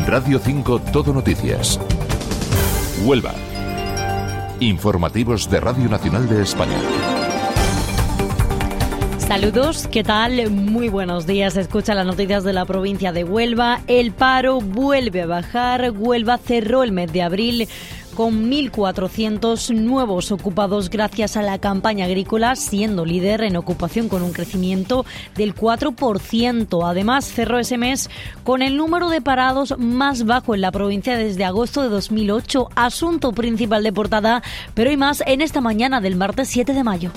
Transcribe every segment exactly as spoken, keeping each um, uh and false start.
Radio cinco Todo Noticias. Huelva. Informativos de Radio Nacional de España. Saludos, ¿qué tal? Muy buenos días. Escucha las noticias de la provincia de Huelva. El paro vuelve a bajar. Huelva cerró el mes de abril con mil cuatrocientos nuevos ocupados gracias a la campaña agrícola, siendo líder en ocupación con un crecimiento del cuatro por ciento. Además, cerró ese mes con el número de parados más bajo en la provincia desde agosto de dos mil ocho. Asunto principal de portada, pero hay más en esta mañana del martes siete de mayo.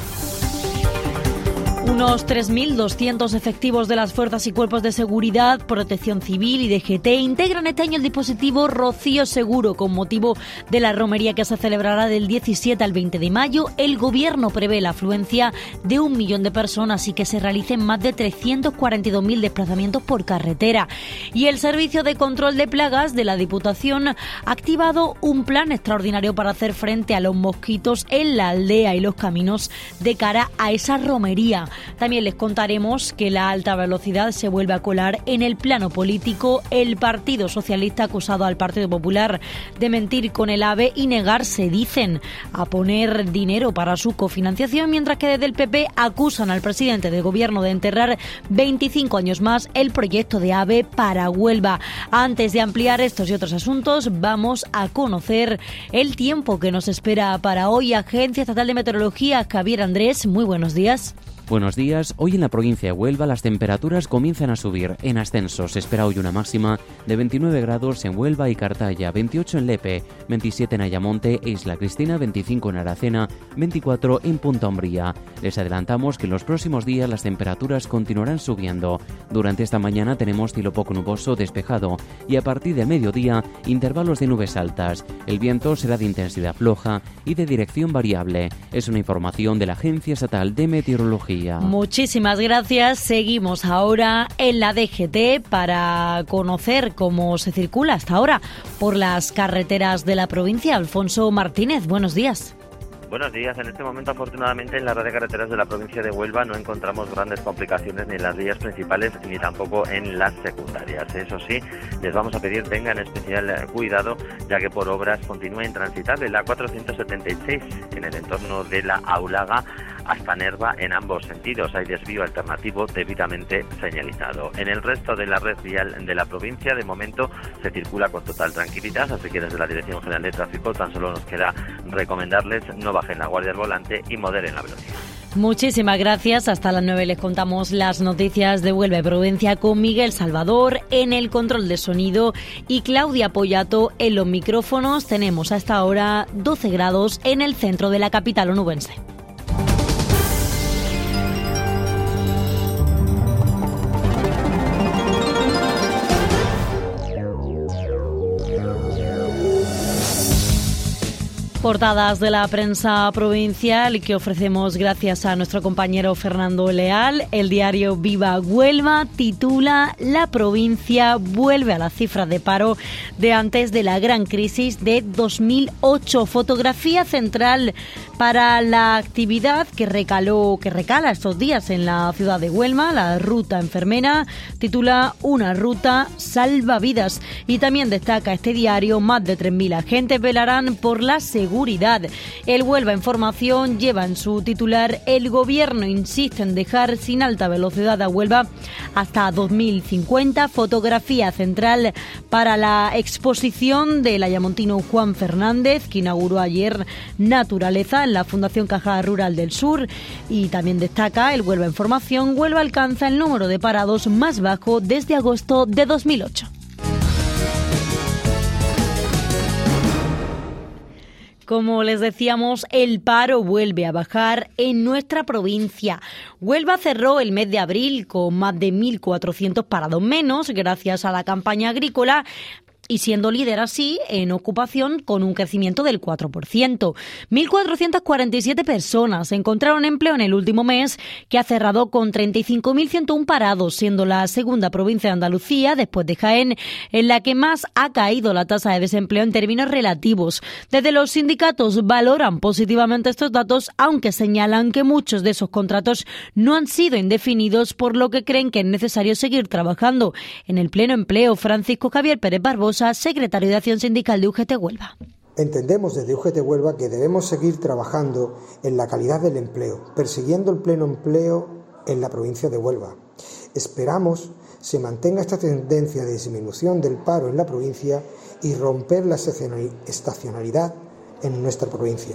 Unos tres mil doscientos efectivos de las fuerzas y cuerpos de seguridad, Protección Civil y D G T integran este año el dispositivo Rocío Seguro con motivo de la romería que se celebrará del diecisiete al veinte de mayo. El Gobierno prevé la afluencia de un millón de personas y que se realicen más de trescientos cuarenta y dos mil desplazamientos por carretera. Y el Servicio de Control de Plagas de la Diputación ha activado un plan extraordinario para hacer frente a los mosquitos en la aldea y los caminos de cara a esa romería. También les contaremos que la alta velocidad se vuelve a colar en el plano político. El Partido Socialista ha acusado al Partido Popular de mentir con el AVE y negarse, dicen, a poner dinero para su cofinanciación, mientras que desde el P P acusan al presidente del Gobierno de enterrar veinticinco años más el proyecto de AVE para Huelva. Antes de ampliar estos y otros asuntos, vamos a conocer el tiempo que nos espera para hoy. Agencia Estatal de Meteorología, Javier Andrés, muy buenos días. Buenos días. Hoy en la provincia de Huelva las temperaturas comienzan a subir. En ascenso se espera hoy una máxima de veintinueve grados en Huelva y Cartaya, veintiocho en Lepe, veintisiete en Ayamonte e Isla Cristina, veinticinco en Aracena, veinticuatro en Punta Umbría. Les adelantamos que en los próximos días las temperaturas continuarán subiendo. Durante esta mañana tenemos cielo poco nuboso despejado y a partir del mediodía intervalos de nubes altas. El viento será de intensidad floja y de dirección variable. Es una información de la Agencia Estatal de Meteorología. Muchísimas gracias. Seguimos ahora en la D G T para conocer cómo se circula hasta ahora por las carreteras de la provincia. Alfonso Martínez, buenos días. Buenos días. En este momento, afortunadamente, en la red de carreteras de la provincia de Huelva no encontramos grandes complicaciones ni en las vías principales ni tampoco en las secundarias. Eso sí, les vamos a pedir tengan especial cuidado, ya que por obras continúa intransitable la cuatrocientos setenta y seis en el entorno de la Aulaga hasta Nerva en ambos sentidos. Hay desvío alternativo debidamente señalizado. En el resto de la red vial de la provincia, de momento, se circula con total tranquilidad, así que desde la Dirección General de Tráfico tan solo nos queda recomendarles no bajen la guardia al volante y moderen la velocidad. Muchísimas gracias. Hasta las nueve les contamos las noticias de Huelva y provincia con Miguel Salvador en el control de sonido y Claudia Pollato en los micrófonos. Tenemos hasta ahora doce grados en el centro de la capital onubense. Portadas de la prensa provincial que ofrecemos gracias a nuestro compañero Fernando Leal. El diario Viva Huelva titula «La provincia vuelve a las cifras de paro de antes de la gran crisis de dos mil ocho». Fotografía central para la actividad que recaló, que recala estos días en la ciudad de Huelva. La ruta enfermera titula «Una ruta salvavidas». Y también destaca este diario «Más de tres mil agentes velarán por la seguridad». Seguridad. El Huelva Información lleva en su titular «El Gobierno insiste en dejar sin alta velocidad a Huelva hasta dos mil cincuenta». Fotografía central para la exposición del ayamontino Juan Fernández, que inauguró ayer Naturaleza en la Fundación Caja Rural del Sur. Y también destaca el Huelva Información: Huelva alcanza el número de parados más bajo desde agosto de dos mil ocho. Como les decíamos, el paro vuelve a bajar en nuestra provincia. Huelva cerró el mes de abril con más de mil cuatrocientos parados menos, gracias a la campaña agrícola, y siendo líder así en ocupación con un crecimiento del cuatro por ciento. mil cuatrocientas cuarenta y siete personas encontraron empleo en el último mes, que ha cerrado con treinta y cinco mil ciento uno parados, siendo la segunda provincia de Andalucía, después de Jaén, en la que más ha caído la tasa de desempleo en términos relativos. Desde los sindicatos valoran positivamente estos datos, aunque señalan que muchos de esos contratos no han sido indefinidos, por lo que creen que es necesario seguir trabajando. En el pleno empleo, Francisco Javier Pérez Barbosa Rosa, secretario de Acción Sindical de U G T Huelva. Entendemos desde U G T Huelva que debemos seguir trabajando en la calidad del empleo, persiguiendo el pleno empleo en la provincia de Huelva. Esperamos se mantenga esta tendencia de disminución del paro en la provincia y romper la estacionalidad en nuestra provincia.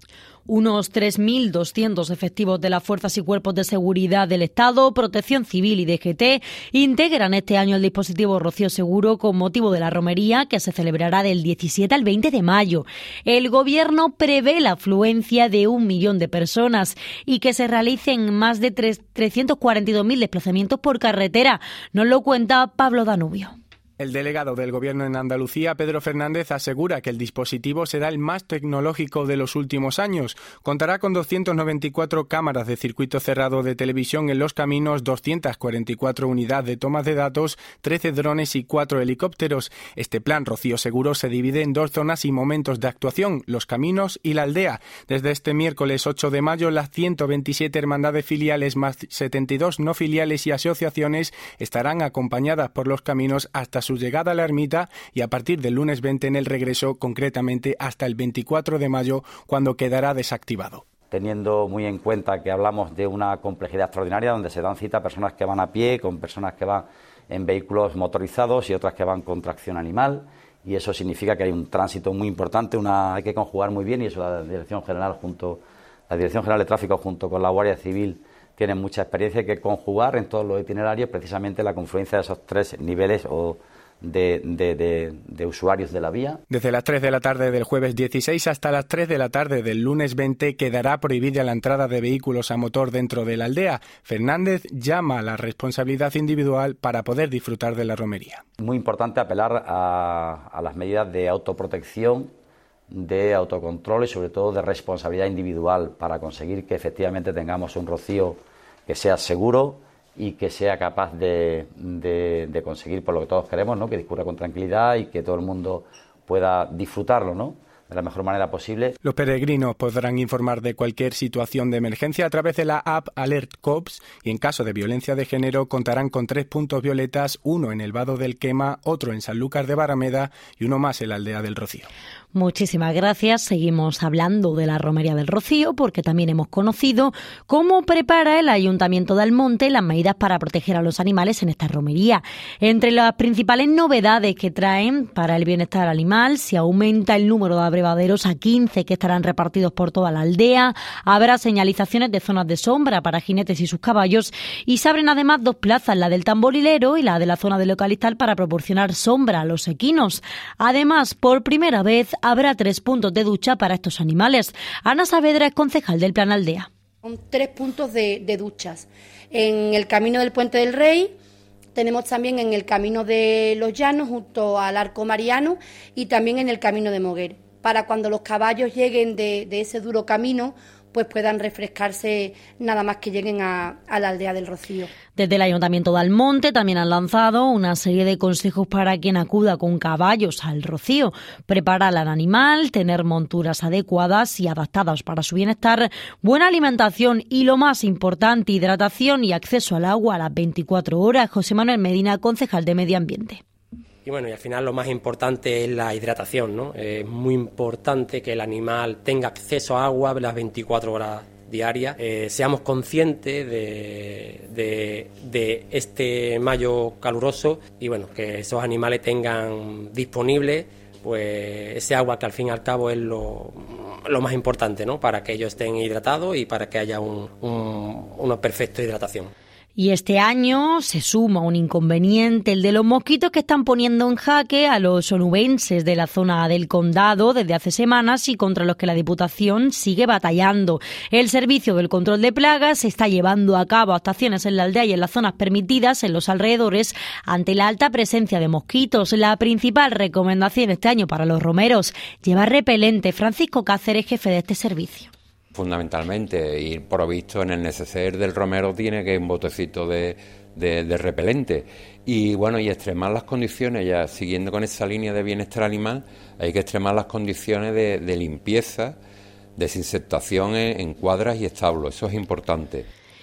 Unos tres mil doscientos efectivos de las fuerzas y cuerpos de seguridad del Estado, Protección Civil y D G T integran este año el dispositivo Rocío Seguro con motivo de la romería que se celebrará del diecisiete al veinte de mayo. El Gobierno prevé la afluencia de un millón de personas y que se realicen más de trescientos cuarenta y dos mil desplazamientos por carretera. Nos lo cuenta Pablo Danubio. El delegado del Gobierno en Andalucía, Pedro Fernández, asegura que el dispositivo será el más tecnológico de los últimos años. Contará con doscientas noventa y cuatro cámaras de circuito cerrado de televisión en los caminos, doscientas cuarenta y cuatro unidades de tomas de datos, trece drones y cuatro helicópteros. Este plan Rocío Seguro se divide en dos zonas y momentos de actuación, los caminos y la aldea. Desde este miércoles ocho de mayo, las ciento veintisiete hermandades filiales más setenta y dos no filiales y asociaciones estarán acompañadas por los caminos hasta su llegada a la ermita y a partir del lunes veinte en el regreso, concretamente hasta el veinticuatro de mayo, cuando quedará desactivado. Teniendo muy en cuenta que hablamos de una complejidad extraordinaria donde se dan cita a personas que van a pie, con personas que van en vehículos motorizados y otras que van con tracción animal, y eso significa que hay un tránsito muy importante, una hay que conjugar muy bien, y eso la Dirección General junto la Dirección General de Tráfico junto con la Guardia Civil tienen mucha experiencia, hay que conjugar en todos los itinerarios precisamente la confluencia de esos tres niveles o De, de, de, de usuarios de la vía. Desde las tres de la tarde del jueves dieciséis hasta las tres de la tarde del lunes veinte quedará prohibida la entrada de vehículos a motor dentro de la aldea. Fernández llama a la responsabilidad individual para poder disfrutar de la romería. Muy importante apelar a, a las medidas de autoprotección, de autocontrol y sobre todo de responsabilidad individual para conseguir que efectivamente tengamos un rocío que sea seguro y que sea capaz de, de, de conseguir por lo que todos queremos, ¿no? Que discurra con tranquilidad y que todo el mundo pueda disfrutarlo, ¿no? De la mejor manera posible. Los peregrinos podrán informar de cualquier situación de emergencia a través de la app Alert Cops y en caso de violencia de género contarán con tres puntos violetas, uno en el Vado del Quema, otro en Sanlúcar de Barrameda y uno más en la Aldea del Rocío. Muchísimas gracias. Seguimos hablando de la Romería del Rocío porque también hemos conocido cómo prepara el Ayuntamiento de Almonte las medidas para proteger a los animales en esta romería. Entre las principales novedades que traen para el bienestar animal, se aumenta el número de abrevaderos a quince que estarán repartidos por toda la aldea, habrá señalizaciones de zonas de sombra para jinetes y sus caballos y se abren además dos plazas, la del tamborilero y la de la zona del eucaliptal para proporcionar sombra a los equinos. Además, por primera vez habrá tres puntos de ducha para estos animales. Ana Saavedra es concejal del Plan Aldea. Son tres puntos de, de duchas. En el camino del Puente del Rey, tenemos también en el camino de los Llanos, junto al Arco Mariano, y también en el camino de Moguer, para cuando los caballos lleguen de, de ese duro camino, pues puedan refrescarse nada más que lleguen a, a la Aldea del Rocío. Desde el Ayuntamiento de Almonte también han lanzado una serie de consejos para quien acuda con caballos al Rocío. Preparar al animal, tener monturas adecuadas y adaptadas para su bienestar, buena alimentación y, lo más importante, hidratación y acceso al agua a las veinticuatro horas. José Manuel Medina, concejal de Medio Ambiente. Y bueno, y al final lo más importante es la hidratación, ¿no? Es muy importante que el animal tenga acceso a agua las veinticuatro horas diarias. Eh, seamos conscientes de, de, de este mayo caluroso y bueno, que esos animales tengan disponible pues ese agua que al fin y al cabo es lo, lo más importante, ¿no? Para que ellos estén hidratados y para que haya un, un, una perfecta hidratación. Y este año se suma un inconveniente, el de los mosquitos que están poniendo en jaque a los onubenses de la zona del condado desde hace semanas y contra los que la Diputación sigue batallando. El Servicio del Control de Plagas está llevando a cabo actuaciones en la aldea y en las zonas permitidas en los alrededores ante la alta presencia de mosquitos. La principal recomendación este año para los romeros, llevar repelente. Francisco Cáceres, jefe de este servicio. Fundamentalmente, y por lo visto en el neceser del romero tiene que ir un botecito de, de, de repelente. Y bueno, y extremar las condiciones, ya siguiendo con esa línea de bienestar animal, hay que extremar las condiciones de, de limpieza, desinfectación en, en cuadras y establos, eso es importante.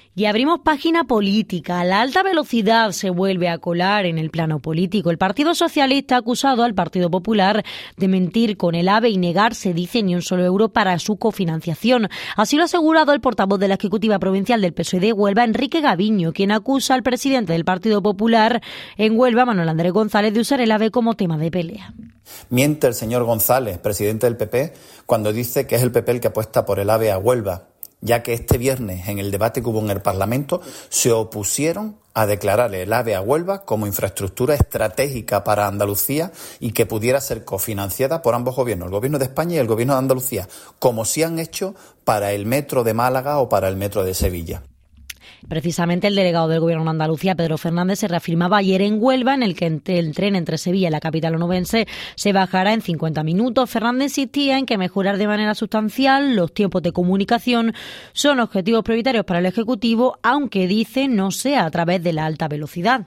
Y abrimos página política. La alta velocidad se vuelve a colar en el plano político. El Partido Socialista ha acusado al Partido Popular de mentir con el AVE y negarse, dice, ni un solo euro para su cofinanciación. Así lo ha asegurado el portavoz de la Ejecutiva Provincial del P S O E de Huelva, Enrique Gaviño, quien acusa al presidente del Partido Popular en Huelva, Manuel Andrés González, de usar el AVE como tema de pelea. Miente el señor González, presidente del P P, cuando dice que es el P P el que apuesta por el AVE a Huelva, ya que este viernes, en el debate que hubo en el Parlamento, se opusieron a declarar el AVE a Huelva como infraestructura estratégica para Andalucía y que pudiera ser cofinanciada por ambos gobiernos, el Gobierno de España y el Gobierno de Andalucía, como sí han hecho para el metro de Málaga o para el metro de Sevilla. Precisamente el delegado del Gobierno de Andalucía, Pedro Fernández, se reafirmaba ayer en Huelva, en el que el tren entre Sevilla y la capital onubense se bajará en cincuenta minutos. Fernández insistía en que mejorar de manera sustancial los tiempos de comunicación son objetivos prioritarios para el Ejecutivo, aunque dice no sea a través de la alta velocidad.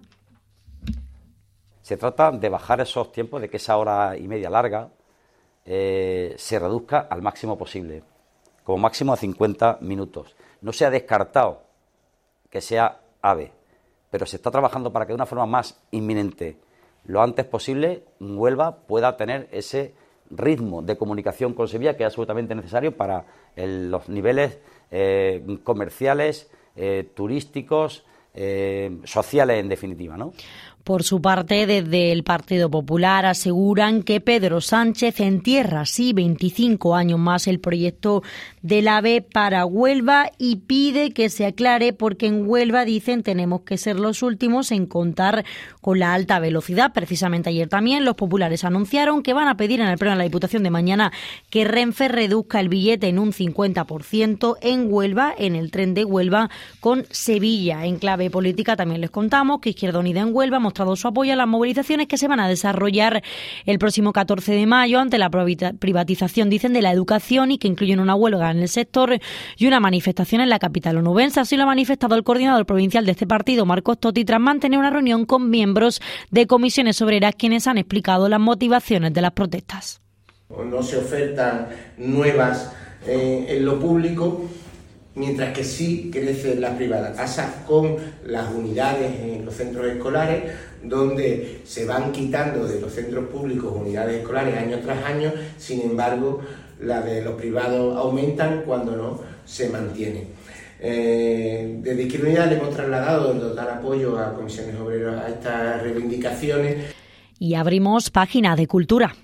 Se trata de bajar esos tiempos, de que esa hora y media larga eh, se reduzca al máximo posible, como máximo a cincuenta minutos. No se ha descartado que sea AVE, pero se está trabajando para que de una forma más inminente, lo antes posible, Huelva pueda tener ese ritmo de comunicación con Sevilla que es absolutamente necesario para el, los niveles eh, comerciales, eh, turísticos, eh, sociales en definitiva, ¿no? Por su parte, desde el Partido Popular aseguran que Pedro Sánchez entierra así veinticinco años más el proyecto del AVE para Huelva y pide que se aclare porque en Huelva, dicen, tenemos que ser los últimos en contar con la alta velocidad. Precisamente ayer también los populares anunciaron que van a pedir en el Pleno de la Diputación de mañana que Renfe reduzca el billete en un cincuenta por ciento en Huelva, en el tren de Huelva con Sevilla. En clave política también les contamos que Izquierda Unida en Huelva mostrado su apoyo a las movilizaciones que se van a desarrollar el próximo catorce de mayo ante la privatización, dicen, de la educación y que incluyen una huelga en el sector y una manifestación en la capital onubense. Así lo ha manifestado el coordinador provincial de este partido, Marcos Totti, tras mantener una reunión con miembros de comisiones obreras quienes han explicado las motivaciones de las protestas. No se ofertan nuevas eh, en lo público, mientras que sí crecen las privadas. Pasa con las unidades en los centros escolares, donde se van quitando de los centros públicos unidades escolares año tras año, sin embargo, las de los privados aumentan cuando no se mantienen. Eh, desde Izquierda Unida le hemos trasladado el total apoyo a comisiones obreras a estas reivindicaciones. Y abrimos página de cultura.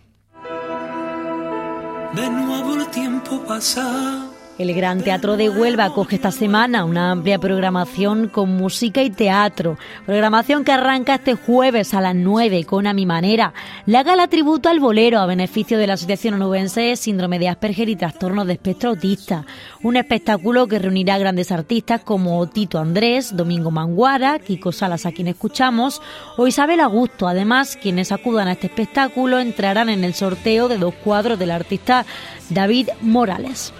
De nuevo el tiempo pasa. El Gran Teatro de Huelva acoge esta semana una amplia programación con música y teatro. Programación que arranca este jueves a las nueve con A Mi Manera. La gala tributo al bolero a beneficio de la Asociación Onubense Síndrome de Asperger y Trastornos de Espectro Autista. Un espectáculo que reunirá a grandes artistas como Tito Andrés, Domingo Manguara, Kiko Salas, a quien escuchamos, o Isabel Augusto. Además, quienes acudan a este espectáculo entrarán en el sorteo de dos cuadros del artista David Morales.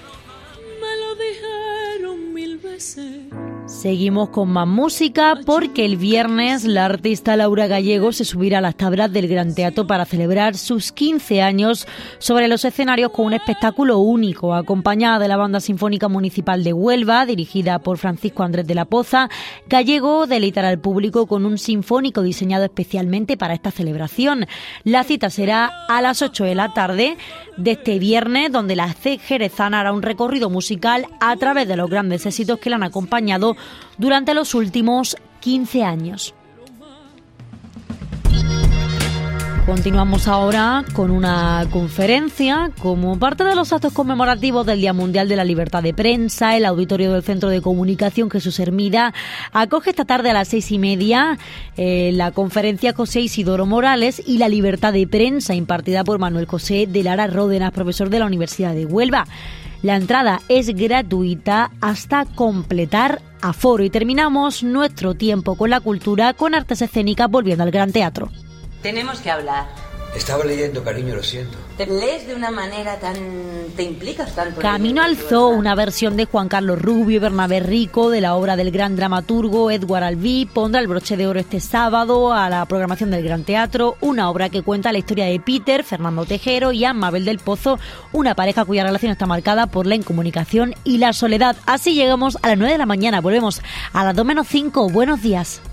Seguimos con más música porque el viernes la artista Laura Gallego se subirá a las tablas del Gran Teatro para celebrar sus quince años sobre los escenarios con un espectáculo único, acompañada de la Banda Sinfónica Municipal de Huelva, dirigida por Francisco Andrés de la Poza. Gallego deleitará al público con un sinfónico diseñado especialmente para esta celebración. La cita será a las ocho de la tarde de este viernes, donde la C jerezana hará un recorrido musical a través de los grandes éxitos que la han acompañado durante los últimos quince años. Continuamos ahora con una conferencia. Como parte de los actos conmemorativos del Día Mundial de la Libertad de Prensa, el auditorio del Centro de Comunicación Jesús Hermida acoge esta tarde a las seis y media eh, la conferencia José Isidoro Morales y la libertad de prensa, impartida por Manuel José de Lara Ródenas, profesor de la Universidad de Huelva. La entrada es gratuita hasta completar aforo. Y terminamos nuestro tiempo con la cultura, con artes escénicas, volviendo al Gran Teatro. Tenemos que hablar Estaba leyendo, cariño, lo siento. Te lees de una manera tan... te implicas tanto. Camino al Zoo, una versión de Juan Carlos Rubio y Bernabé Rico de la obra del gran dramaturgo Edward Albee pondrá el broche de oro este sábado a la programación del Gran Teatro, una obra que cuenta la historia de Peter, Fernando Tejero y Anne-Mabel del Pozo, una pareja cuya relación está marcada por la incomunicación y la soledad. Así llegamos a las nueve de la mañana, volvemos a las dos menos cinco. Buenos días.